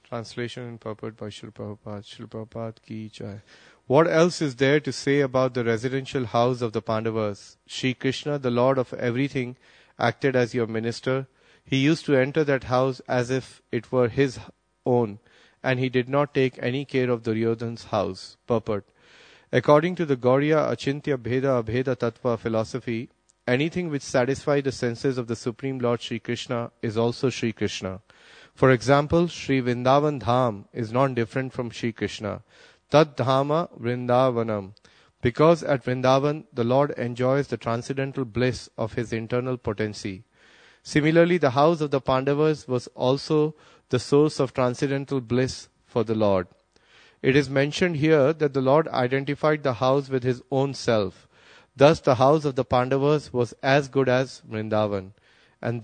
Translation and purport by Srila Prabhupada. Srila Prabhupada ki jai. What else is there to say about the residential house of the Pandavas? Sri Krishna, the Lord of everything, acted as your minister. He used to enter that house as if it were his own, and he did not take any care of Duryodhana's house. Purport. According to the Gauriya Achintya Bheda Abheda Tattva philosophy, anything which satisfies the senses of the Supreme Lord Sri Krishna is also Sri Krishna. For example, Sri Vrindavan Dham is not different from Sri Krishna. Tad Dhama Vrindavanam. Because at Vrindavan, the Lord enjoys the transcendental bliss of his internal potency. Similarly, the house of the Pandavas was also the source of transcendental bliss for the Lord. It is mentioned here that the Lord identified the house with his own self. Thus, the house of the Pandavas was as good as Vrindavan. And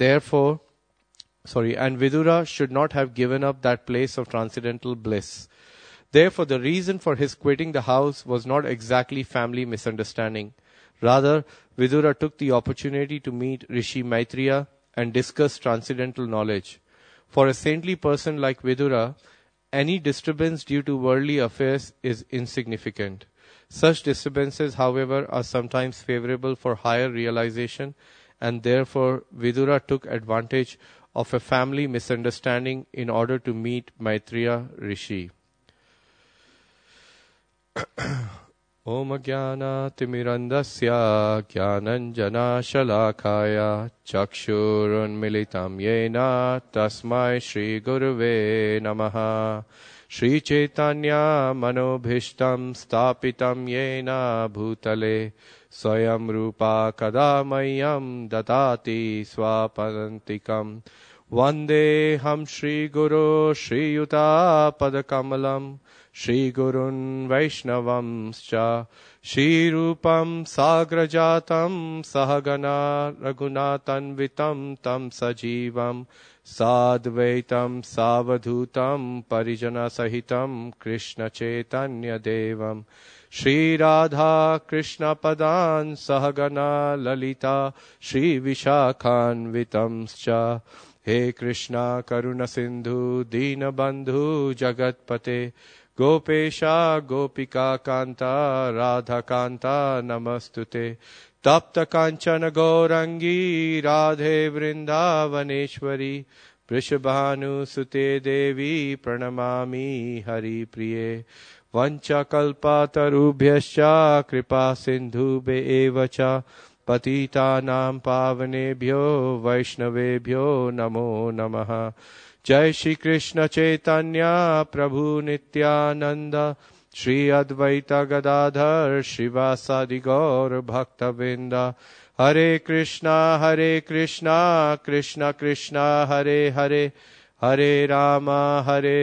Vidura should not have given up that place of transcendental bliss. Therefore, the reason for his quitting the house was not exactly family misunderstanding. Rather, Vidura took the opportunity to meet Rishi Maitreya and discuss transcendental knowledge. For a saintly person like Vidura, any disturbance due to worldly affairs is insignificant. Such disturbances, however, are sometimes favorable for higher realization, and therefore Vidura took advantage of a family misunderstanding in order to meet Maitreya Rishi. Om Jnana Timirandasya Jnananjana Shalakaya Chakshurun Militam Yena Tasmai Shri Guruve Namaha Shri Chaitanya Manobhishtam Stapitam Yena Bhutale Swayam Rupa Kadamayam Datati Swapadantikam Vande Ham Shri Guru Shri Yuta Padakamalam Shri Gurun Vaishnavamscha Shri Rupam Sagrajatam Sahagana Raghunatanvitam Tam Sajivam Sadvaitam Savadhutam Parijana Sahitam Krishna Chaitanya Devam Shri Radha Krishna Padan Sahagana Lalita Shri Vishakhanvitamscha He Krishna Karuna Sindhu Dina Bandhu Jagatpate Gopesha Gopika Kanta Radha Kanta Namastute Tapta Kanchana Gaurangi Radhe Vrindavaneshwari Vrishabhanu Sute Devi Pranamami Hari Priye Vancha Kalpa Tarubhyascha Kripa Sindhu Beevacha Patita Nam Pavanebhyo Vaishnavebhyo Namo Namaha Jai Shri Krishna Chaitanya Prabhu Nityananda Shri Advaita Gadadhar Shivasadi Gaur Bhaktavinda Hare Krishna Krishna Krishna Hare Hare Hare Rama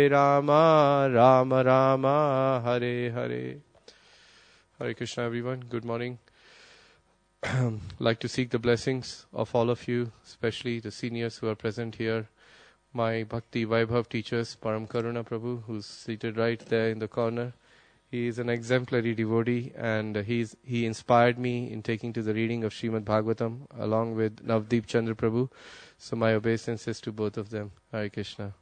Rama Rama Hare Hare. Hare Krishna everyone, good morning. Like to seek the blessings of all of you, especially the seniors who are present here. My Bhakti Vaibhav teachers, Param Karuna Prabhu, who's seated right there in the corner. He is an exemplary devotee, and he inspired me in taking to the reading of Srimad Bhagavatam along with Navdeep Chandra Prabhu. So my obeisances to both of them. Hare Krishna.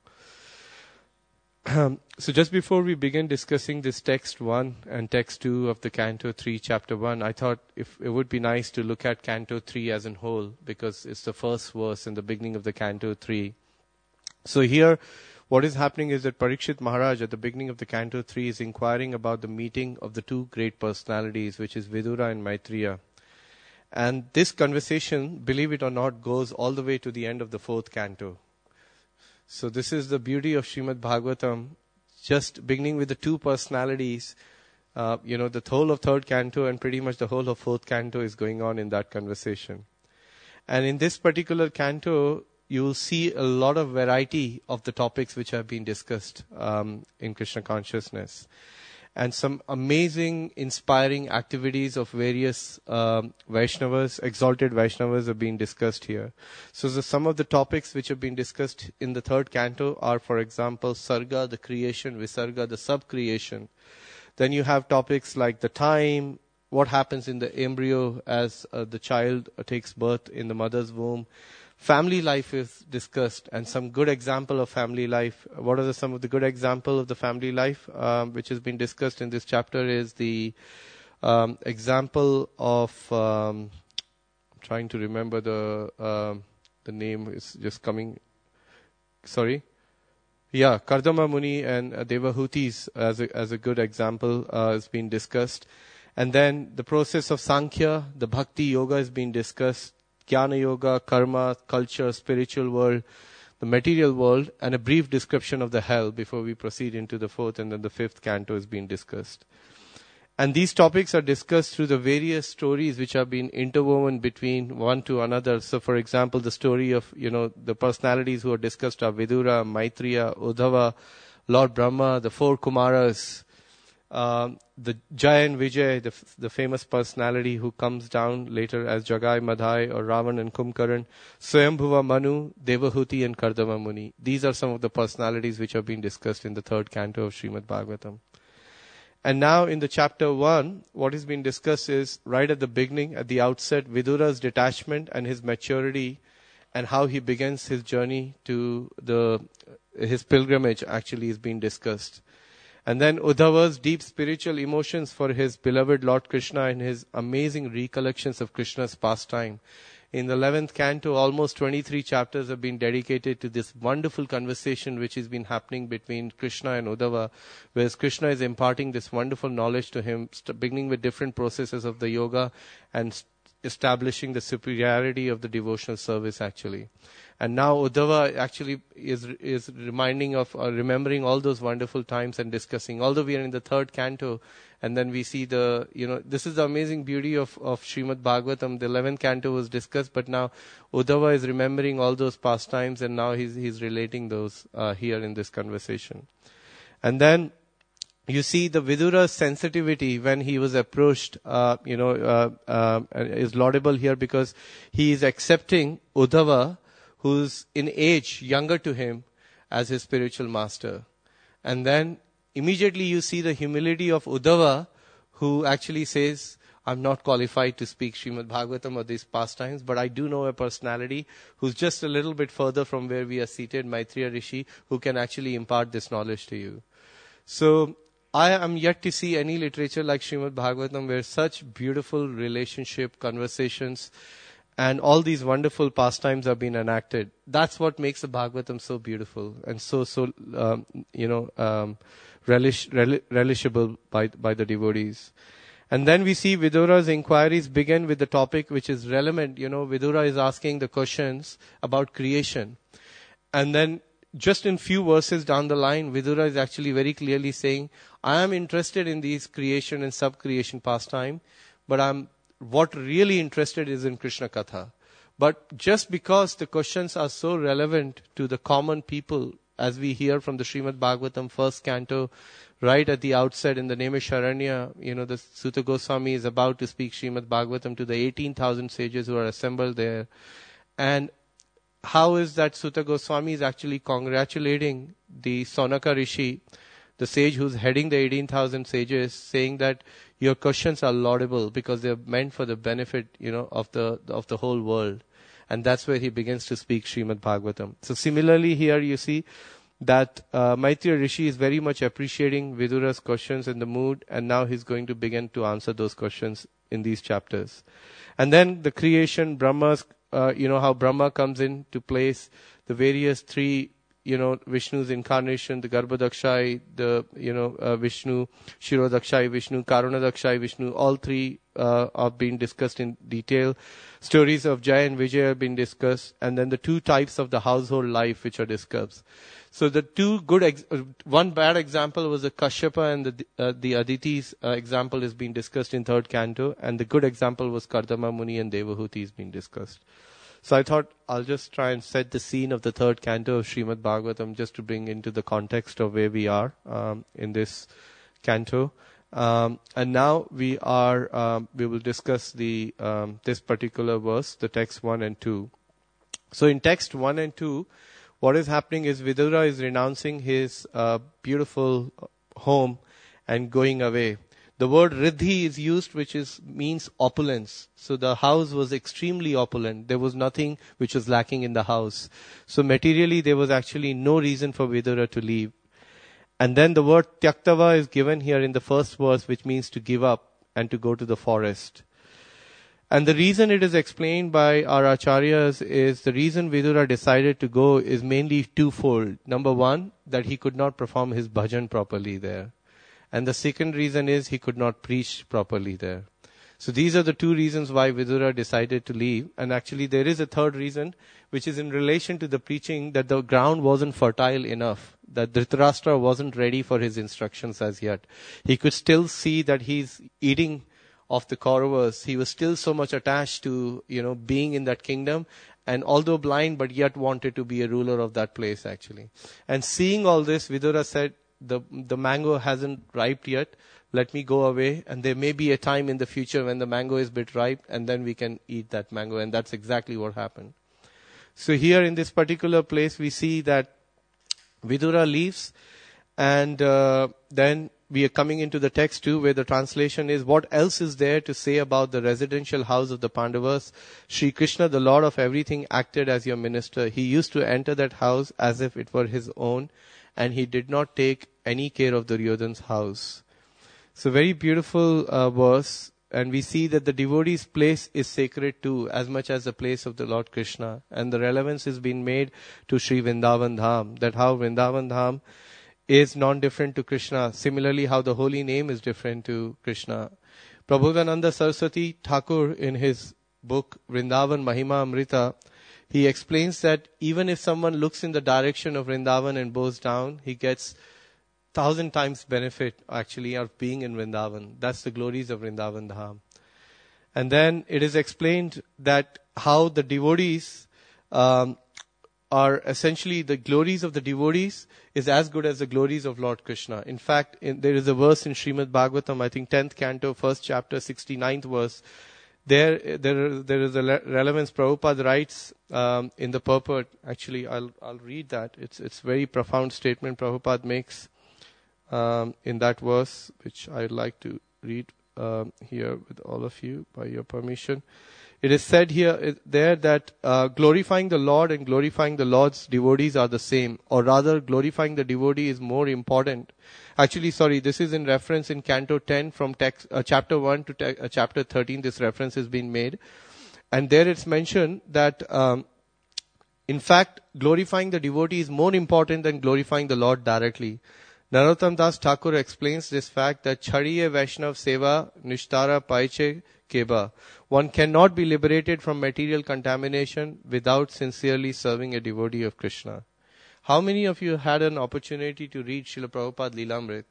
So just before we begin discussing this text 1 and text 2 of the Canto 3, Chapter 1, I thought if it would be nice to look at Canto 3 as a whole, because it's the first verse in the beginning of the Canto 3. So here, what is happening is that Parikshit Maharaj at the beginning of the Canto 3 is inquiring about the meeting of the two great personalities, which is Vidura and Maitreya. And this conversation, believe it or not, goes all the way to the end of the 4th canto. So this is the beauty of Srimad Bhagavatam, just beginning with the two personalities. The whole of 3rd canto and pretty much the whole of 4th canto is going on in that conversation. And in this particular canto, you will see a lot of variety of the topics which have been discussed in Krishna consciousness. And some amazing, inspiring activities of various Vaishnavas, exalted Vaishnavas have been discussed here. So some of the topics which have been discussed in the 3rd canto are, for example, Sarga, the creation, Visarga, the sub-creation. Then you have topics like the time, what happens in the embryo as the child takes birth in the mother's womb. family life is discussed and some good example of family life. What are some of the good example of the family life which has been discussed in this chapter is the example of I'm trying to remember the name is just coming. Sorry. Yeah, Kardama Muni and Devahutis as a good example has been discussed. And then the process of Sankhya, the Bhakti Yoga has been discussed. Jnana Yoga, Karma, culture, spiritual world, the material world, and a brief description of the hell before we proceed into the fourth and then the fifth canto has been discussed. And these topics are discussed through the various stories which have been interwoven between one to another. So, for example, the story of, the personalities who are discussed are Vidura, Maitreya, Uddhava, Lord Brahma, the four Kumaras, the Jaya and Vijay, the famous personality who comes down later as Jagai, Madhai, or Ravan and Kumbhakarna, Swayambhuva, Manu, Devahuti, and Kardama Muni. These are some of the personalities which have been discussed in the third canto of Srimad Bhagavatam. And now in the chapter 1, what is being discussed is right at the beginning, at the outset, Vidura's detachment and his maturity and how he begins his journey to his pilgrimage actually is being discussed. And then Uddhava's deep spiritual emotions for his beloved Lord Krishna and his amazing recollections of Krishna's pastime. In the 11th canto, almost 23 chapters have been dedicated to this wonderful conversation which has been happening between Krishna and Uddhava, whereas Krishna is imparting this wonderful knowledge to him, beginning with different processes of the yoga and establishing the superiority of the devotional service actually. And now Uddhava actually is reminding of remembering all those wonderful times and discussing. Although we are in the third canto, and then we see this is the amazing beauty of Srimad Bhagavatam. The 11th canto was discussed, but now Uddhava is remembering all those pastimes, and now he's relating those here in this conversation. And then you see the Vidura's sensitivity when he was approached, is laudable here because he is accepting Uddhava, who's in age younger to him, as his spiritual master. And then immediately you see the humility of Uddhava, who actually says, I'm not qualified to speak Srimad Bhagavatam or these pastimes, but I do know a personality who's just a little bit further from where we are seated, Maitreya Rishi, who can actually impart this knowledge to you. So I am yet to see any literature like Srimad Bhagavatam where such beautiful relationship, conversations, and all these wonderful pastimes have been enacted. That's what makes the Bhagavatam so beautiful and so relishable by the devotees. And then we see Vidura's inquiries begin with the topic which is relevant. Vidura is asking the questions about creation. And then just in few verses down the line, Vidura is actually very clearly saying, I am interested in these creation and sub-creation pastime, but I'm what really interested is in Krishna Katha. But just because the questions are so relevant to the common people, as we hear from the Srimad Bhagavatam first canto, right at the outset in the Naimisharanya, the Sutta Goswami is about to speak Srimad Bhagavatam to the 18,000 sages who are assembled there. And how is that Sutta Goswami is actually congratulating the Sonaka Rishi, the sage who's heading the 18,000 sages, saying that your questions are laudable because they're meant for the benefit, of the whole world. And that's where he begins to speak Srimad Bhagavatam. So similarly here you see that Maitreya Rishi is very much appreciating Vidura's questions in the mood, and now he's going to begin to answer those questions in these chapters. And then the creation, Brahma's, how Brahma comes into place, the various three, Vishnu's incarnation, the Garbhodakshai, the, Vishnu, Shirodakshai Vishnu, Karunadakshai Vishnu, all three are being discussed in detail. Stories of Jaya and Vijay have been discussed, and then the two types of the household life which are discussed. So the two good, one bad example was the Kashyapa and the Aditi's example is being discussed in third canto, and the good example was Kardama Muni and Devahuti is being discussed. So I thought I'll just try and set the scene of the third canto of Srimad Bhagavatam just to bring into the context of where we are in this canto. And now we will discuss this particular verse, the text 1 and 2. So in text 1 and 2, what is happening is Vidura is renouncing his beautiful home and going away. The word riddhi is used, which means opulence. So the house was extremely opulent. There was nothing which was lacking in the house. So materially, there was actually no reason for Vidura to leave. And then the word tyaktava is given here in the first verse, which means to give up and to go to the forest. And the reason it is explained by our acharyas is the reason Vidura decided to go is mainly twofold. Number one, that he could not perform his bhajan properly there. And the second reason is he could not preach properly there. So these are the two reasons why Vidura decided to leave. And actually there is a third reason, which is in relation to the preaching, that the ground wasn't fertile enough, that Dhritarashtra wasn't ready for his instructions as yet. He could still see that he's eating of the Kauravas. He was still so much attached to, being in that kingdom. And although blind, but yet wanted to be a ruler of that place actually. And seeing all this, Vidura said, the mango hasn't ripe yet. Let me go away. And there may be a time in the future when the mango is a bit ripe and then we can eat that mango. And that's exactly what happened. So here in this particular place, we see that Vidura leaves and then we are coming into the text too, where the translation is, what else is there to say about the residential house of the Pandavas? Sri Krishna, the Lord of everything, acted as your minister. He used to enter that house as if it were his own, and he did not take any care of Duryodhana's house. So very beautiful verse, and we see that the devotee's place is sacred too, as much as the place of the Lord Krishna. And the relevance is being made to Sri Vrindavan Dham, that how Vrindavan Dham is non-different to Krishna. Similarly, how the holy name is different to Krishna. Prabodhananda Saraswati Thakur, in his book Vrindavan Mahima Amrita, he explains that even if someone looks in the direction of Vrindavan and bows down, he gets 1,000 times benefit actually of being in Vrindavan. That's the glories of Vrindavan Dham. And then it is explained that how the devotees are essentially, the glories of the devotees is as good as the glories of Lord Krishna. In fact, there is a verse in Srimad Bhagavatam, I think 10th canto, 1st chapter, 69th verse. There is a relevance. Prabhupada writes in the purport. Actually, I'll read that. It's very profound statement Prabhupada makes in that verse, which I'd like to read here with all of you, by your permission. It is said there that glorifying the Lord and glorifying the Lord's devotees are the same, or rather glorifying the devotee is more important. Actually, this is in reference in Canto 10 from chapter 1 to chapter 13. This reference has been made. And there it's mentioned that, in fact, glorifying the devotee is more important than glorifying the Lord directly. Narottam Das Thakur explains this fact that Chhadiye Vaishnav Seva Nishtara Paiche Keba. One cannot be liberated from material contamination without sincerely serving a devotee of Krishna. How many of you had an opportunity to read Srila Prabhupada Lilamrit?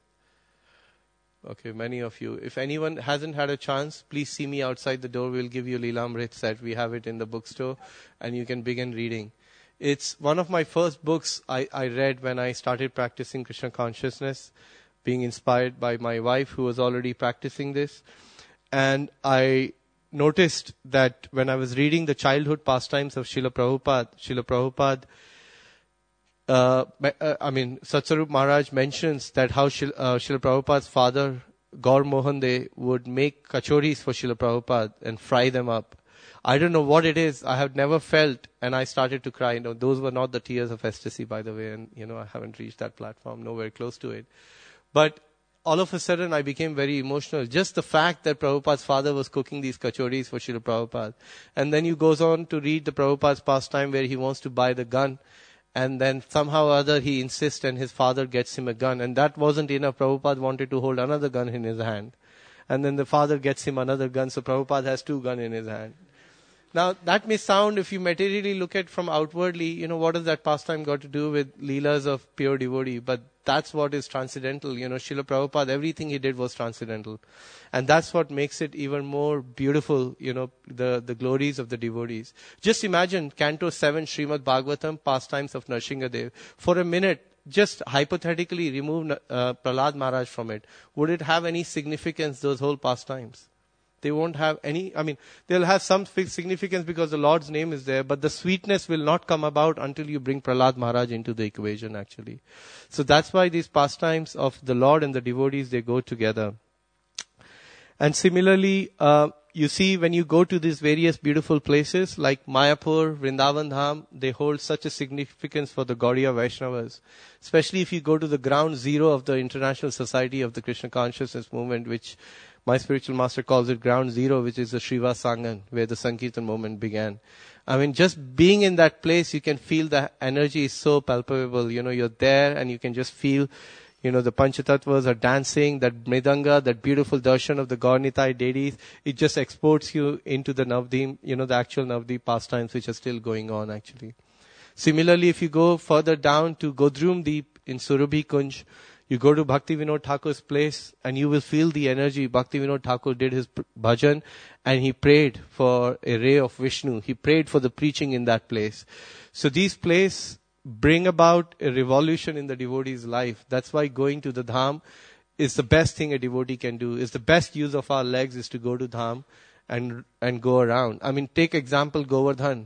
Okay, many of you. If anyone hasn't had a chance, please see me outside the door. We'll give you Lilamrit set. We have it in the bookstore and you can begin reading. It's one of my first books I read when I started practicing Krishna consciousness, being inspired by my wife who was already practicing this. And I noticed that when I was reading the childhood pastimes of Srila Prabhupada, Satsarup Maharaj mentions that how Srila Prabhupada's father, Gaur Mohan De, would make kachoris for Srila Prabhupada and fry them up. I don't know what it is. I have never felt, and I started to cry. Those were not the tears of ecstasy, by the way, and I haven't reached that platform, nowhere close to it. But all of a sudden, I became very emotional. Just the fact that Prabhupada's father was cooking these kachoris for Srila Prabhupada. And then he goes on to read the Prabhupada's pastime where he wants to buy the gun. And then somehow or other he insists and his father gets him a gun. And that wasn't enough. Prabhupada wanted to hold another gun in his hand. And then the father gets him another gun. So Prabhupada has 2 guns in his hand. Now, that may sound, if you materially look at from outwardly, what does that pastime got to do with Leelas of pure devotee? But that's what is transcendental. Srila Prabhupada, everything he did was transcendental. And that's what makes it even more beautiful, the glories of the devotees. Just imagine Canto 7, Srimad Bhagavatam, pastimes of Nrsingadev. For a minute, just hypothetically remove Prahlad Maharaj from it. Would it have any significance, those whole pastimes? They won't have any, they'll have some significance because the Lord's name is there, but the sweetness will not come about until you bring Prahlad Maharaj into the equation actually. So that's why these pastimes of the Lord and the devotees, they go together. And similarly, you see when you go to these various beautiful places like Mayapur, Vrindavan Dham, they hold such a significance for the Gaudiya Vaishnavas. Especially if you go to the ground zero of the International Society of the Krishna Consciousness Movement, which my spiritual master calls it ground zero, which is the Sriva Sangan, where the Sankirtan movement began. I mean, just being in that place, you can feel the energy is so palpable. You're there and you can just feel, the Panchatattvas are dancing, that Mridanga, that beautiful darshan of the Gaur-Nitai deities. It just exports you into the Navdeep, the actual Navdeep pastimes which are still going on actually. Similarly, if you go further down to Godrum Deep in Surabhi Kunj, you go to Bhakti Vinod Thakur's place and you will feel the energy. Bhakti Vinod Thakur did his bhajan and he prayed for a ray of Vishnu. He prayed for the preaching in that place. So these places bring about a revolution in the devotee's life. That's why going to the Dham is the best thing a devotee can do. Is the best use of our legs is to go to Dham and go around. I mean, take example Govardhan.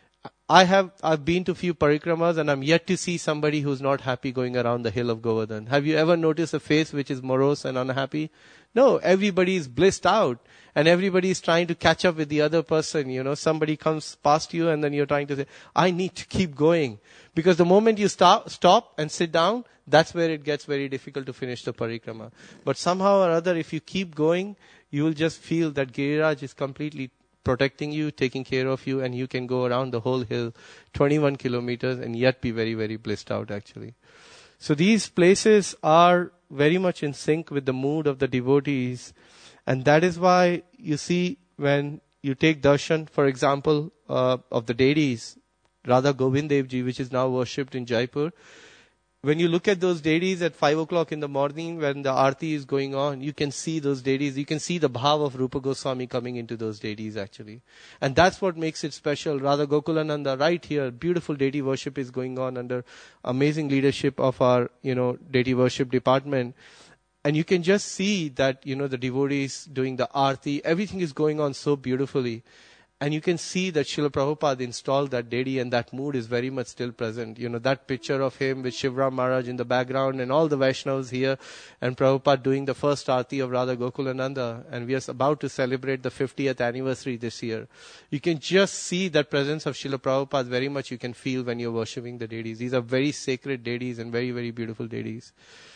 I've been to few parikramas and I'm yet to see somebody who's not happy going around the hill of Govardhan. Have you ever noticed a face which is morose and unhappy? No, everybody is blissed out and everybody is trying to catch up with the other person. Somebody comes past you and then you're trying to say, I need to keep going. Because the moment you stop and sit down, that's where it gets very difficult to finish the parikrama. But somehow or other, if you keep going, you will just feel that Giriraj is completely protecting you, taking care of you, and you can go around the whole hill, 21 kilometers, and yet be very, very blissed out actually. So these places are very much in sync with the mood of the devotees, and that is why you see when you take darshan, for example, of the deities, Radha Govind Dev Ji, which is now worshipped in Jaipur. When you look at those deities at 5 o'clock in the morning when the Aarti is going on, you can see those deities. You can see the bhav of Rupa Goswami coming into those deities actually. And that's what makes it special. Radha Gokulananda right here, beautiful deity worship is going on under amazing leadership of our, deity worship department. And you can just see that, the devotees doing the Aarti, everything is going on so beautifully. And you can see that Srila Prabhupada installed that deity and that mood is very much still present. That picture of him with Shivram Maharaj in the background and all the Vaishnavas here and Prabhupada doing the first Aarti of Radha Gokulananda. And we are about to celebrate the 50th anniversary this year. You can just see that presence of Srila Prabhupada very much you can feel when you're worshipping the deities. These are very sacred deities and very, very beautiful deities.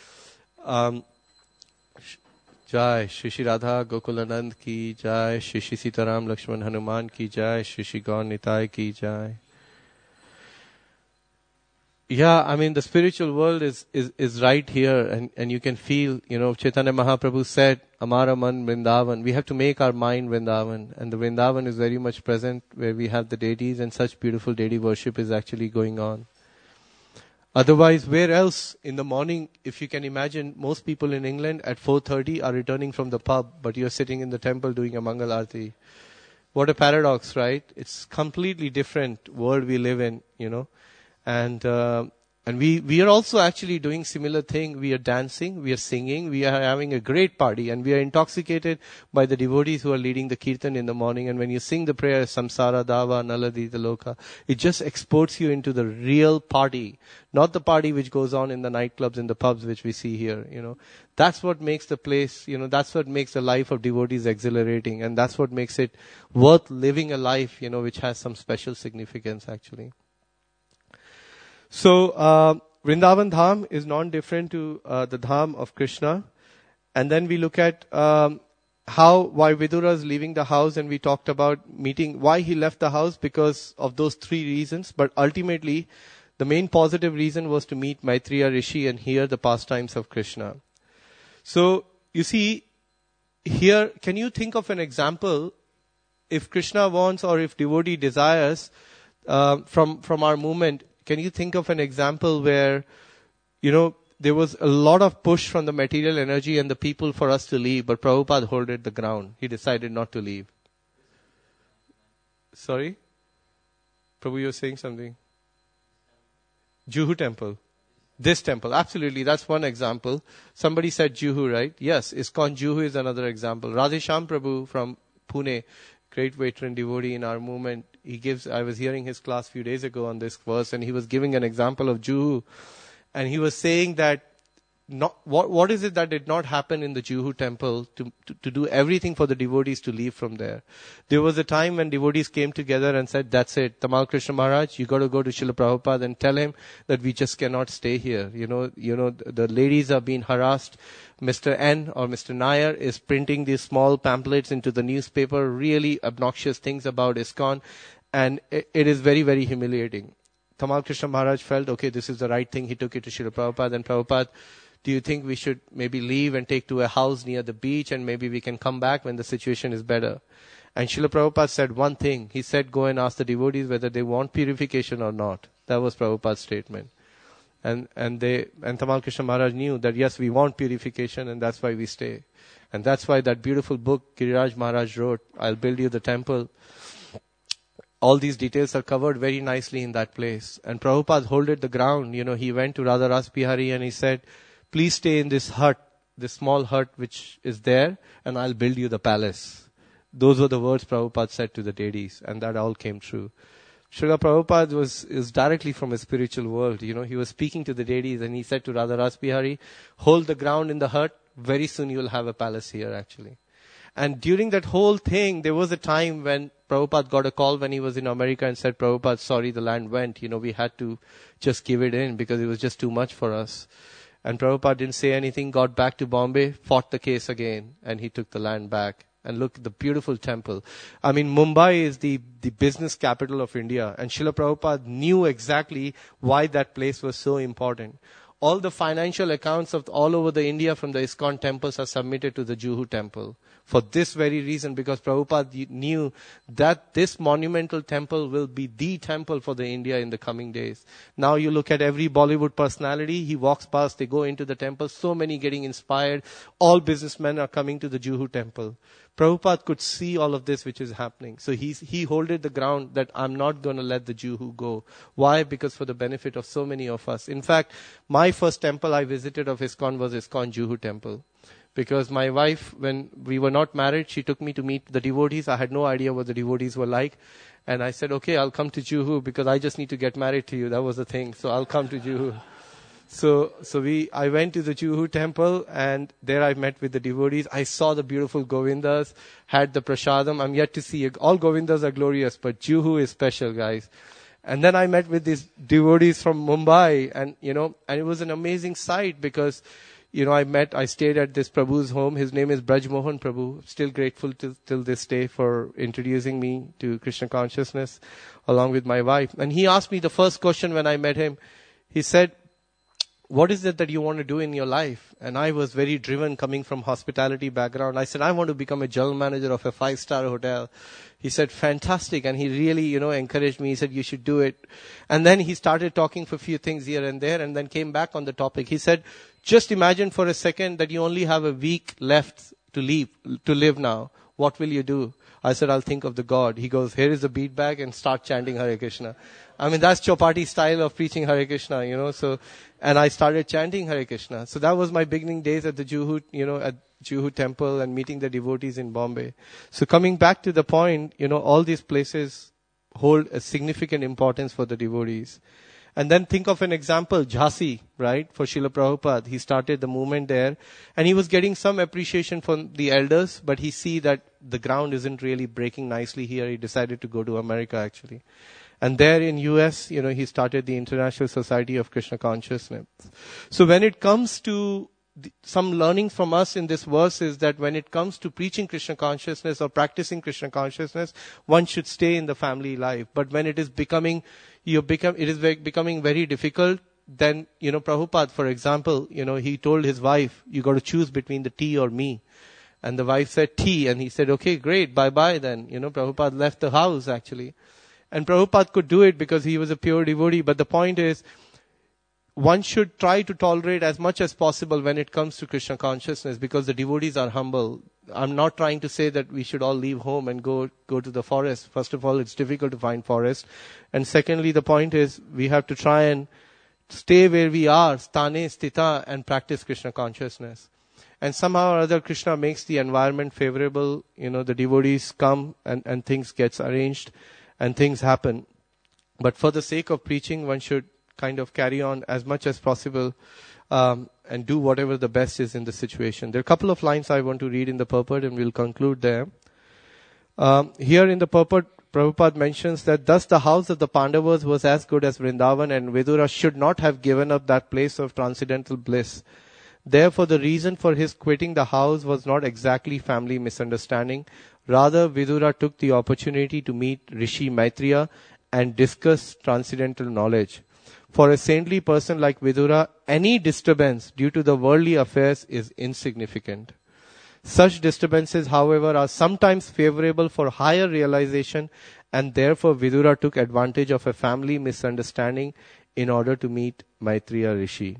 Jai Shri Shri Radha Gokulanand ki Jai, Shri Shri Sitaram Lakshman Hanuman ki Jai, Shri Shri Gaur Nitai ki Jai. Yeah, I mean the spiritual world is right here and you can feel, Chaitanya Mahaprabhu said, Amara Man Vrindavan. We have to make our mind Vrindavan, and the Vrindavan is very much present where we have the deities and such beautiful deity worship is actually going on. Otherwise, where else in the morning, if you can imagine, most people in England at 4:30 are returning from the pub, but you're sitting in the temple doing a Mangal Aarti. What a paradox, right? It's completely different world we live in, And we are also actually doing similar thing. We are dancing, we are singing, we are having a great party, and we are intoxicated by the devotees who are leading the kirtan in the morning. And when you sing the prayer, Samsara Dava Naladita Loka, it just exports you into the real party, not the party which goes on in the nightclubs and the pubs which we see here. That's what makes the place, that's what makes the life of devotees exhilarating, and that's what makes it worth living a life, which has some special significance actually. So, Vrindavan Dham is non-different to the Dham of Krishna. And then we look at why Vidura is leaving the house, and we talked about why he left the house because of those 3 reasons. But ultimately, the main positive reason was to meet Maitreya Rishi and hear the pastimes of Krishna. So, you see, here, can you think of an example, if Krishna wants or if devotee desires from our movement, can you think of an example where, there was a lot of push from the material energy and the people for us to leave, but Prabhupada holded the ground. He decided not to leave. Sorry? Prabhu, you're saying something? Juhu temple. This temple. Absolutely. That's one example. Somebody said Juhu, right? Yes. ISKCON Juhu is another example. Radhesham Prabhu from Pune, great veteran devotee in our movement. I was hearing his class a few days ago on this verse, and he was giving an example of Juhu. And he was saying that what is it that did not happen in the Juhu temple to do everything for the devotees to leave from there? There was a time when devotees came together and said, that's it, Tamal Krishna Maharaj, you got to go to Srila Prabhupada and tell him that we just cannot stay here. The ladies are being harassed. Mr. N or Mr. Nair is printing these small pamphlets into the newspaper, really obnoxious things about ISKCON, and it is very, very humiliating. Tamal Krishna Maharaj felt, okay, this is the right thing. He took it to Srila Prabhupada, and Prabhupada, do you think we should maybe leave and take to a house near the beach, and maybe we can come back when the situation is better? And Srila Prabhupada said one thing. He said, go and ask the devotees whether they want purification or not. That was Prabhupada's statement. And Tamal Krishna Maharaj knew that yes, we want purification, and that's why we stay. And that's why that beautiful book Giriraj Maharaj wrote, I'll Build You the Temple. All these details are covered very nicely in that place. And Prabhupada holded the ground. He went to Radha Ras Bihari and he said, please stay in this hut, this small hut which is there, and I'll build you the palace. Those were the words Prabhupada said to the deities, and that all came true. Srila Prabhupada is directly from a spiritual world. He was speaking to the deities, and he said to Radha Ras Bihari, hold the ground in the hut, very soon you will have a palace here actually. And during that whole thing, there was a time when Prabhupada got a call when he was in America and said, Prabhupada, sorry, the land went. We had to just give it in because it was just too much for us. And Prabhupada didn't say anything, got back to Bombay, fought the case again, and he took the land back. And look at the beautiful temple. Mumbai is the business capital of India. And Srila Prabhupada knew exactly why that place was so important. All the financial accounts of all over the India from the ISKCON temples are submitted to the Juhu temple. For this very reason, because Prabhupada knew that this monumental temple will be the temple for the India in the coming days. Now you look at every Bollywood personality, he walks past, they go into the temple, so many getting inspired. All businessmen are coming to the Juhu temple. Prabhupada could see all of this which is happening. So he holded the ground that I'm not going to let the Juhu go. Why? Because for the benefit of so many of us. In fact, my first temple I visited of ISKCON was ISKCON Juhu temple. Because my wife, when we were not married, she took me to meet the devotees. I had no idea what the devotees were like. And I said, okay, I'll come to Juhu because I just need to get married to you. That was the thing. So I'll come to Juhu. So I went to the Juhu temple, and there I met with the devotees. I saw the beautiful Govindas, had the prasadam. I'm yet to see it. All Govindas are glorious, but Juhu is special, guys. And then I met with these devotees from Mumbai, and it was an amazing sight because, I stayed at this Prabhu's home. His name is Braj Mohan Prabhu. Still grateful till this day for introducing me to Krishna consciousness along with my wife. And he asked me the first question when I met him. He said, what is it that you want to do in your life? And I was very driven coming from hospitality background. I said, I want to become a general manager of a 5-star hotel. He said, fantastic. And he really, encouraged me. He said, you should do it. And then he started talking for a few things here and there and then came back on the topic. He said, just imagine for a second that you only have a week left to live now. What will you do? I said, I'll think of the God. He goes, here is a bead bag and start chanting Hare Krishna. That's Chopati style of preaching Hare Krishna, so, and I started chanting Hare Krishna. So that was my beginning days at the Juhu, at Juhu temple and meeting the devotees in Bombay. So coming back to the point, all these places hold a significant importance for the devotees. And then think of an example, Jhansi, right, for Srila Prabhupada. He started the movement there, and he was getting some appreciation from the elders, but he see that the ground isn't really breaking nicely here. He decided to go to America, actually. And there in US, he started the International Society of Krishna Consciousness. So when it comes to some learning from us in this verse is that when it comes to preaching Krishna consciousness or practicing Krishna consciousness, one should stay in the family life. But when it is becoming very difficult, then, Prabhupada, for example, he told his wife, you got to choose between the tea or me. And the wife said tea, and he said, okay, great, bye-bye then. Prabhupada left the house, actually. And Prabhupada could do it because he was a pure devotee. But the point is, one should try to tolerate as much as possible when it comes to Krishna consciousness because the devotees are humble. I'm not trying to say that we should all leave home and go to the forest. First of all, it's difficult to find forest. And secondly, the point is we have to try and stay where we are, sthane sthita, and practice Krishna consciousness. And somehow or other Krishna makes the environment favorable. The devotees come and things gets arranged and things happen. But for the sake of preaching, one should kind of carry on as much as possible. and do whatever the best is in the situation. There are a couple of lines I want to read in the purport, and we'll conclude there. Here in the purport, Prabhupada mentions that thus the house of the Pandavas was as good as Vrindavan, and Vidura should not have given up that place of transcendental bliss. Therefore, the reason for his quitting the house was not exactly family misunderstanding. Rather, Vidura took the opportunity to meet Rishi Maitreya and discuss transcendental knowledge. For a saintly person like Vidura, any disturbance due to the worldly affairs is insignificant. Such disturbances, however, are sometimes favorable for higher realization, and therefore Vidura took advantage of a family misunderstanding in order to meet Maitreya Rishi.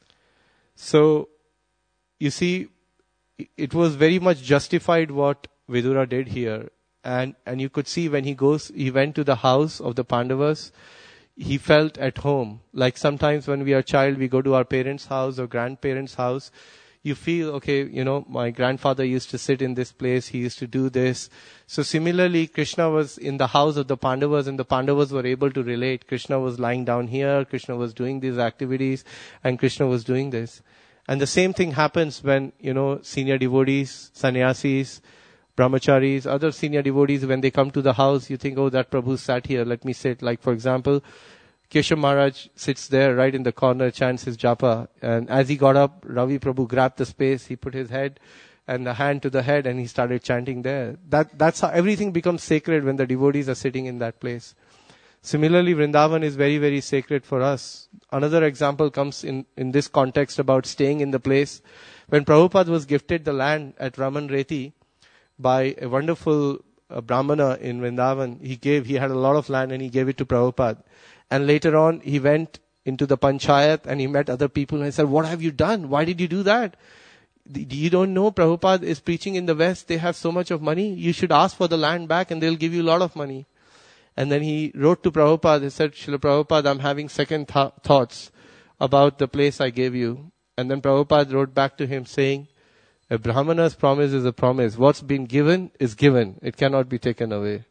So, you see, it was very much justified what Vidura did here. And you could see when he went to the house of the Pandavas, he felt at home. Like sometimes when we are a child, we go to our parents' house or grandparents' house. You feel, okay, my grandfather used to sit in this place, he used to do this. So similarly, Krishna was in the house of the Pandavas, and the Pandavas were able to relate. Krishna was lying down here, Krishna was doing these activities, and Krishna was doing this. And the same thing happens when, senior devotees, sannyasis, brahmacharis, other senior devotees, when they come to the house, you think, oh, that Prabhu sat here, let me sit. Like, for example, Keshav Maharaj sits there right in the corner, chants his japa. And as he got up, Ravi Prabhu grabbed the space, he put his head and the hand to the head, and he started chanting there. That's how everything becomes sacred when the devotees are sitting in that place. Similarly, Vrindavan is very, very sacred for us. Another example comes in this context about staying in the place. When Prabhupada was gifted the land at Raman Reti by a wonderful Brahmana in Vrindavan, he had a lot of land and he gave it to Prabhupada. And later on, he went into the panchayat and he met other people and he said, what have you done? Why did you do that? You don't know Prabhupada is preaching in the West. They have so much of money. You should ask for the land back and they'll give you a lot of money. And then he wrote to Prabhupada. He said, Srila Prabhupada, I'm having second thoughts about the place I gave you. And then Prabhupada wrote back to him saying, a Brahmana's promise is a promise. What's been given is given. It cannot be taken away.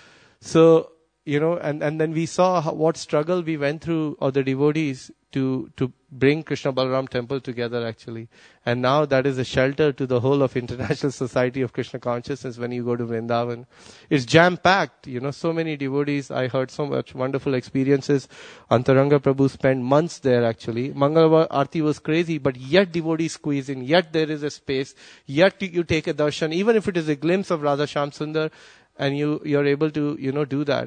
So, and then we saw what struggle we went through, or the devotees, to bring Krishna Balaram temple together actually. And now that is a shelter to the whole of International Society of Krishna Consciousness when you go to Vrindavan. It's jam-packed, so many devotees. I heard so much wonderful experiences. Antaranga Prabhu spent months there actually. Mangalvar Aarti was crazy, but yet devotees squeeze in, yet there is a space, yet you take a darshan, even if it is a glimpse of Radha Shyam Sundar, and you're able to, do that.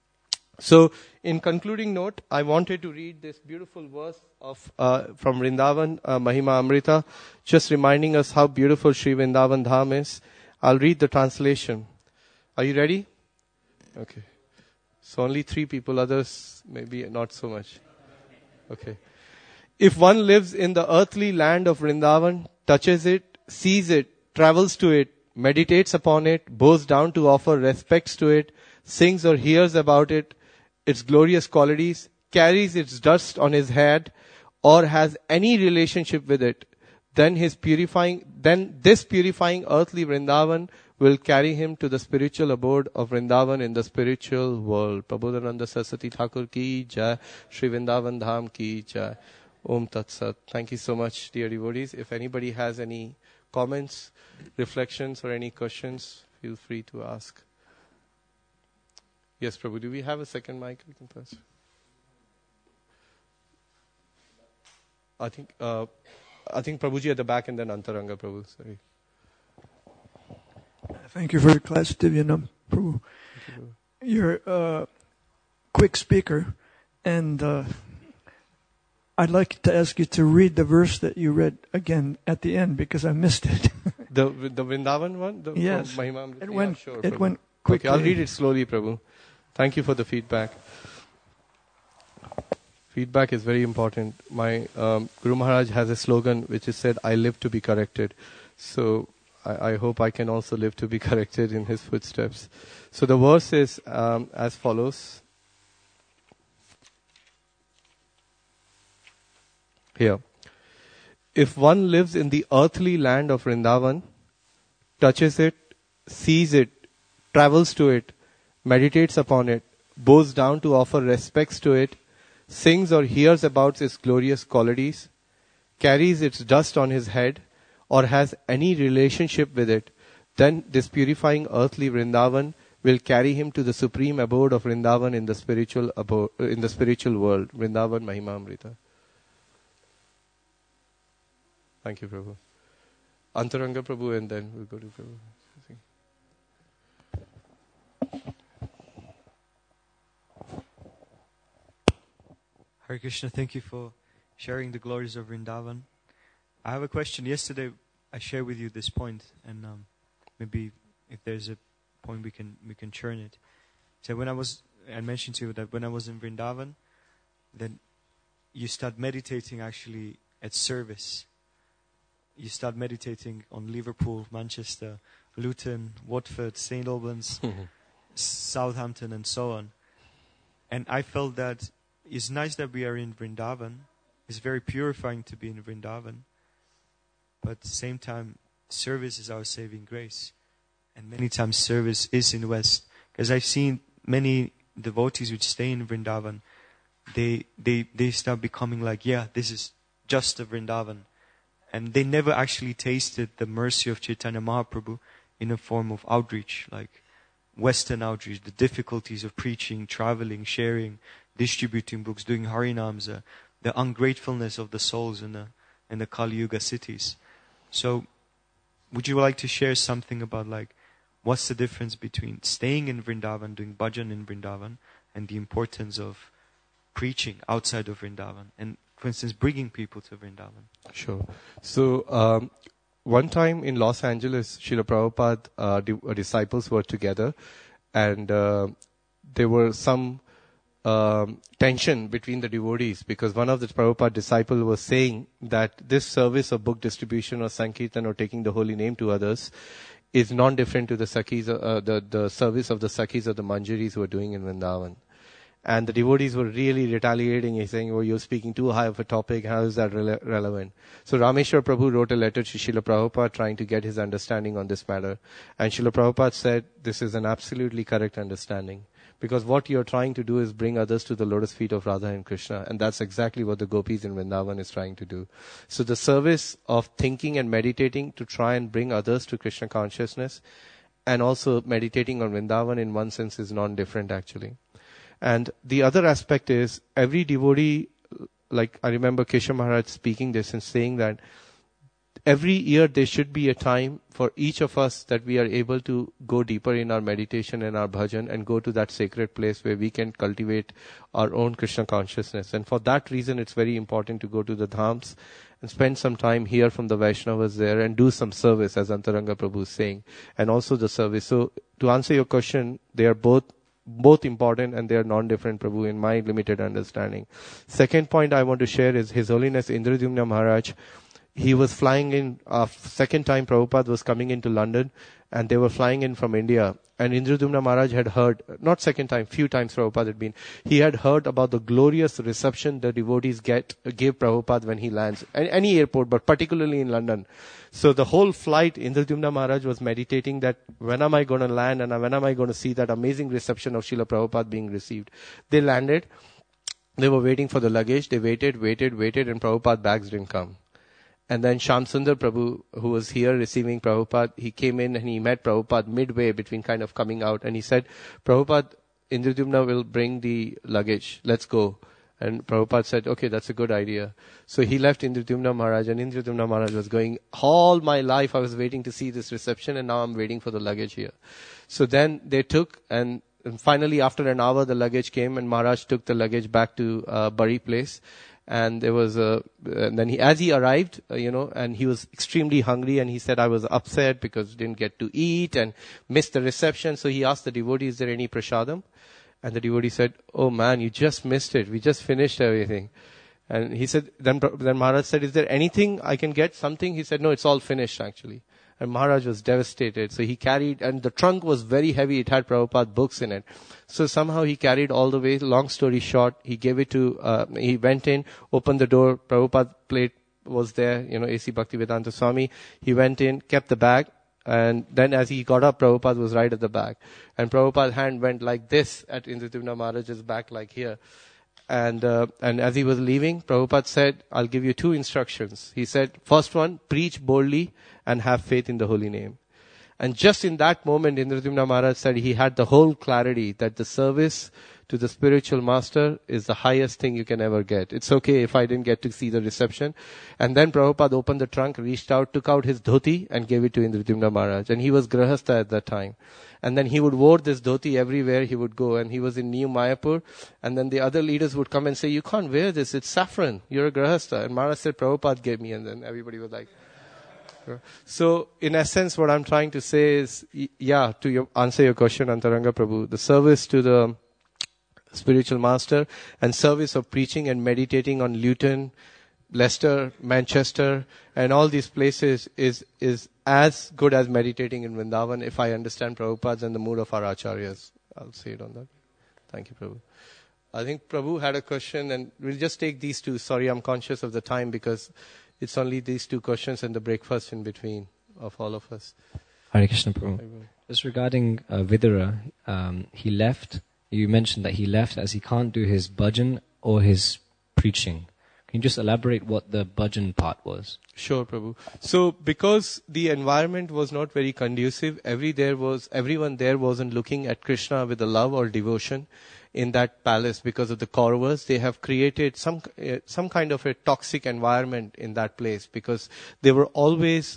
So, in concluding note, I wanted to read this beautiful verse from Vrindavan, Mahima Amrita, just reminding us how beautiful Sri Vrindavan Dham is. I'll read the translation. Are you ready? Okay. So only 3 people, others maybe not so much. Okay. If one lives in the earthly land of Vrindavan, touches it, sees it, travels to it, meditates upon it, bows down to offer respects to it, sings or hears about it, its glorious qualities, carries its dust on his head, or has any relationship with it, then this purifying earthly Vrindavan will carry him to the spiritual abode of Vrindavan in the spiritual world. Prabodhananda Saraswati Thakur ki jai, Sri Vrindavan Dham ki jai. Om Tat Sat. Thank you so much, dear devotees. If anybody has any comments, reflections, or any questions, feel free to ask. Yes, Prabhu, do we have a second mic we can pass? I think Prabhuji at the back and then Antaranga Prabhu. Sorry. Thank you for your class, Divyanam Prabhu. You're a quick speaker, and I'd like to ask you to read the verse that you read again at the end because I missed it. The Vrindavan one? Yes. Mahima? It went quickly. Okay, I'll read it slowly, Prabhu. Thank you for the feedback. Feedback is very important. My Guru Maharaj has a slogan which is said, I live to be corrected. So I hope I can also live to be corrected in his footsteps. So the verse is as follows. Here. If one lives in the earthly land of Vrindavan, touches it, sees it, travels to it, meditates upon it, bows down to offer respects to it, sings or hears about its glorious qualities, carries its dust on his head, or has any relationship with it, then this purifying earthly Vrindavan will carry him to the supreme abode of Vrindavan in the spiritual world. Vrindavan Mahimamrita. Thank you, Prabhu. Antaranga Prabhu, and then we'll go to Prabhu. Hare Krishna, thank you for sharing the glories of Vrindavan. I have a question. Yesterday I shared with you this point, and maybe if there's a point we can churn it. So I mentioned to you that when I was in Vrindavan, then you start meditating actually at service. You start meditating on Liverpool, Manchester, Luton, Watford, St. Albans, Southampton, and so on. And I felt that it's nice that we are in Vrindavan. It's very purifying to be in Vrindavan. But at the same time, service is our saving grace. And many times service is in West. Because I've seen many devotees which stay in Vrindavan, they start becoming like, yeah, this is just a Vrindavan. And they never actually tasted the mercy of Chaitanya Mahaprabhu in a form of outreach, like Western outreach, the difficulties of preaching, traveling, sharing, distributing books, doing Harinams, the ungratefulness of the souls in the Kali Yuga cities. So, would you like to share something about what's the difference between staying in Vrindavan, doing bhajan in Vrindavan, and the importance of preaching outside of Vrindavan, and for instance, bringing people to Vrindavan? Sure. So, one time in Los Angeles, Srila Prabhupada disciples were together, and there were some tension between the devotees, because one of the Prabhupada disciples was saying that this service of book distribution or Sankirtan or taking the holy name to others is non-different to the Sakhis, the service of the Sakhis or the Manjaris who are doing in Vrindavan. And the devotees were really retaliating. He's saying, oh, you're speaking too high of a topic. How is that relevant? So Rameshwar Prabhu wrote a letter to Srila Prabhupada trying to get his understanding on this matter. And Srila Prabhupada said, this is an absolutely correct understanding. Because what you're trying to do is bring others to the lotus feet of Radha and Krishna. And that's exactly what the gopis in Vrindavan is trying to do. So the service of thinking and meditating to try and bring others to Krishna consciousness, and also meditating on Vrindavan in one sense is non-different actually. And the other aspect is every devotee, like I remember Keshav Maharaj speaking this and saying that every year there should be a time for each of us that we are able to go deeper in our meditation and our bhajan and go to that sacred place where we can cultivate our own Krishna consciousness. And for that reason, it's very important to go to the dhams and spend some time here from the Vaishnavas there and do some service, as Antaranga Prabhu is saying, and also the service. So to answer your question, they are both important and they are non-different, Prabhu, in my limited understanding. Second point I want to share is His Holiness Indradyumna Maharaj. He was flying in, second time Prabhupada was coming into London, and they were flying in from India. And Indradyumna Maharaj had heard, not second time, few times Prabhupada had been, he had heard about the glorious reception the devotees gave Prabhupada when he lands. Any airport, but particularly in London. So the whole flight, Indradyumna Maharaj was meditating that when am I going to land and when am I going to see that amazing reception of Srila Prabhupada being received. They landed, they were waiting for the luggage, they waited, and Prabhupada bags didn't come. And then Shyam Sundar Prabhu, who was here receiving Prabhupada, he came in and he met Prabhupada midway between kind of coming out. And he said, Prabhupada, Indradyumna will bring the luggage. Let's go. And Prabhupada said, okay, that's a good idea. So he left Indradyumna Maharaj, and Indradyumna Maharaj was going, all my life I was waiting to see this reception, and now I'm waiting for the luggage here. So then they took, and finally after an hour the luggage came, and Maharaj took the luggage back to Bari place. And there was and then as he arrived, and he was extremely hungry, and he said, I was upset because didn't get to eat and missed the reception. So he asked the devotee, is there any prasadam? And the devotee said, oh man, you just missed it. We just finished everything. And he said, then Maharaj said, is there anything I can get, something? He said, no, it's all finished actually. And Maharaj was devastated. So he carried, and the trunk was very heavy. It had Prabhupada books in it. So somehow he carried all the way. Long story short, he gave it to, he went in, opened the door. Prabhupada plate was there, A.C. Bhaktivedanta Swami. He went in, kept the bag. And then as he got up, Prabhupada was right at the back. And Prabhupada's hand went like this at Indradyumna Maharaj's back, like here. And as he was leaving, Prabhupada said, I'll give you 2 instructions. He said, first one, preach boldly and have faith in the holy name. And just in that moment, Indradyumna Maharaj said he had the whole clarity that the service to the spiritual master is the highest thing you can ever get. It's okay if I didn't get to see the reception. And then Prabhupada opened the trunk, reached out, took out his dhoti and gave it to Indradyumna Maharaj. And he was Grahastha at that time. And then he would wear this dhoti everywhere he would go. And he was in New Mayapur. And then the other leaders would come and say, you can't wear this. It's saffron. You're a Grahastha. And Maharaj said, Prabhupada gave me. And then everybody was like... So, in essence, what I'm trying to say is, to answer your question, Antaranga Prabhu, the service to the spiritual master and service of preaching and meditating on Luton, Leicester, Manchester, and all these places is as good as meditating in Vrindavan, if I understand Prabhupada's and the mood of our acharyas. I'll say it on that. Thank you, Prabhu. I think Prabhu had a question, and we'll just take these 2. Sorry, I'm conscious of the time because it's only these 2 questions and the breakfast in between of all of us. Hare Krishna, Prabhu. Just regarding Vidura, he left. You mentioned that he left as he can't do his bhajan or his preaching. Can you just elaborate what the bhajan part was? Sure, Prabhu. So, because the environment was not very conducive, everyone there wasn't looking at Krishna with a love or devotion in that palace because of the Kauravas. They have created some kind of a toxic environment in that place because they were always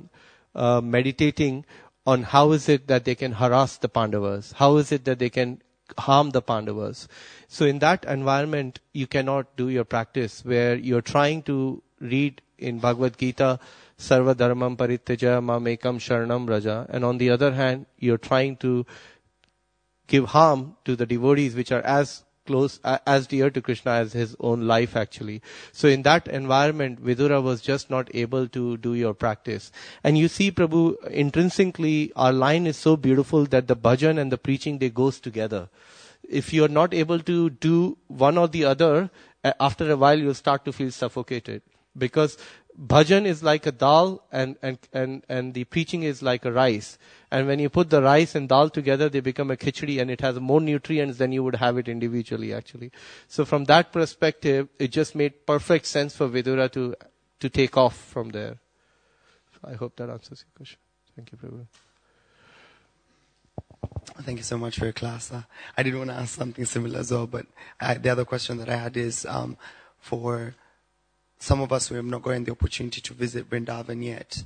meditating on how is it that they can harass the Pandavas, how is it that they can harm the Pandavas. So in that environment, you cannot do your practice where you're trying to read in Bhagavad Gita, Sarva Dharmam Parityaja Mamekam Sharanam Raja, and on the other hand, you're trying to give harm to the devotees which are as close, as dear to Krishna as his own life actually. So in that environment, Vidura was just not able to do your practice. And you see, Prabhu, intrinsically, our line is so beautiful that the bhajan and the preaching, they goes together. If you're not able to do one or the other, after a while you'll start to feel suffocated. Because bhajan is like a dal and the preaching is like a rice. And when you put the rice and dal together, they become a khichdi and it has more nutrients than you would have it individually actually. So from that perspective, it just made perfect sense for Vidura to take off from there. I hope that answers your question. Thank you, Prabhu. Thank you so much for your class. I did want to ask something similar as well, but the other question that I had is for some of us who have not gotten the opportunity to visit Vrindavan yet,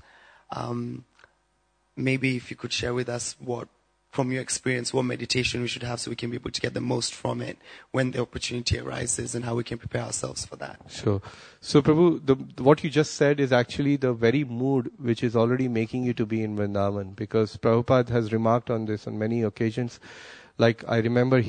maybe if you could share with us from your experience, what meditation we should have so we can be able to get the most from it when the opportunity arises and how we can prepare ourselves for that. Sure. So Prabhu, what you just said is actually the very mood which is already making you to be in Vrindavan, because Prabhupada has remarked on this on many occasions. Like I remember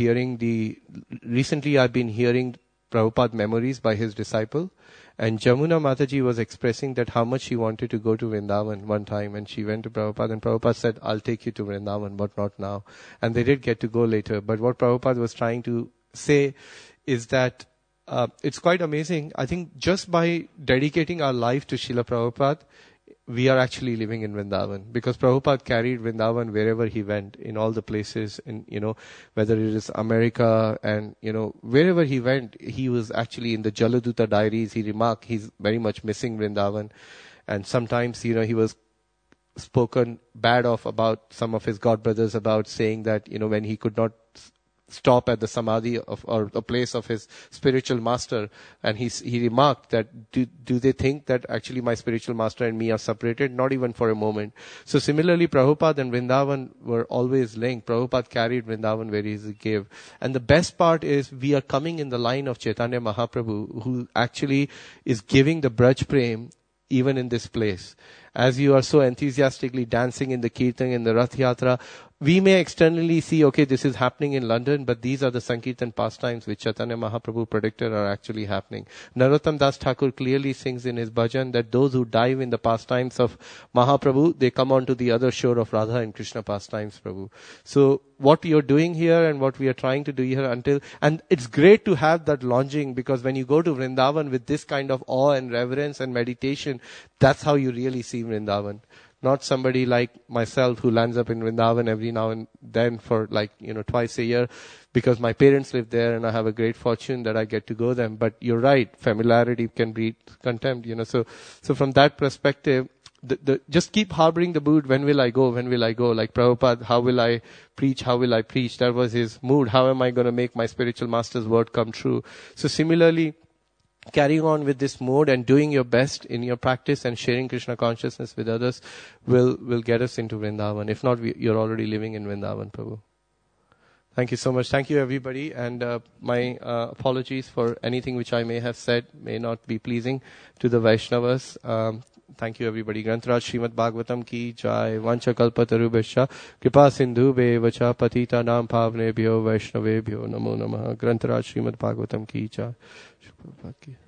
recently I've been hearing Prabhupada memories by his disciple. And Jamuna Mataji was expressing that how much she wanted to go to Vrindavan one time, and she went to Prabhupada, and Prabhupada said, I'll take you to Vrindavan, but not now. And they did get to go later. But what Prabhupada was trying to say is that it's quite amazing. I think just by dedicating our life to Srila Prabhupada, we are actually living in Vrindavan, because Prabhupada carried Vrindavan wherever he went, in all the places, in, whether it is America and, wherever he went, he was actually in the Jaladuta diaries. He remarked he's very much missing Vrindavan. And sometimes, he was spoken bad of about some of his godbrothers about saying that, when he could not stop at the samadhi or a place of his spiritual master, and he remarked that do they think that actually my spiritual master and me are separated? Not even for a moment. So similarly, Prabhupada and Vrindavan were always linked. Prabhupada carried Vrindavan where he gave. And the best part is we are coming in the line of Chaitanya Mahaprabhu, who actually is giving the Braj Prem even in this place. As you are so enthusiastically dancing in the Kirtan, in the Rath Yatra, we may externally see, okay, this is happening in London, but these are the Sankirtan pastimes which Chaitanya Mahaprabhu predicted are actually happening. Narottam Das Thakur clearly sings in his bhajan that those who dive in the pastimes of Mahaprabhu, they come onto the other shore of Radha and Krishna pastimes, Prabhu. So what you're doing here and what we are trying to do here and it's great to have that longing, because when you go to Vrindavan with this kind of awe and reverence and meditation, that's how you really see Vrindavan. Not somebody like myself who lands up in Vrindavan every now and then for twice a year because my parents live there and I have a great fortune that I get to go them. But you're right, familiarity can breed contempt, So from that perspective, just keep harboring the mood, when will I go? Like Prabhupada, how will I preach? That was his mood. How am I going to make my spiritual master's word come true? So similarly, carrying on with this mode and doing your best in your practice and sharing Krishna consciousness with others will get us into Vrindavan. If not, you're already living in Vrindavan, Prabhu. Thank you so much. Thank you, everybody. And my apologies for anything which I may have said may not be pleasing to the Vaishnavas. Thank you, everybody. Grantaraj Srimad Bhagavatam ki jai. Vancha kalpatarubhasya kripa sindhu bevacha patita nam pavnebhyo vaishnavebhyo namo namaha. Grantaraj Srimad Bhagavatam ki jai.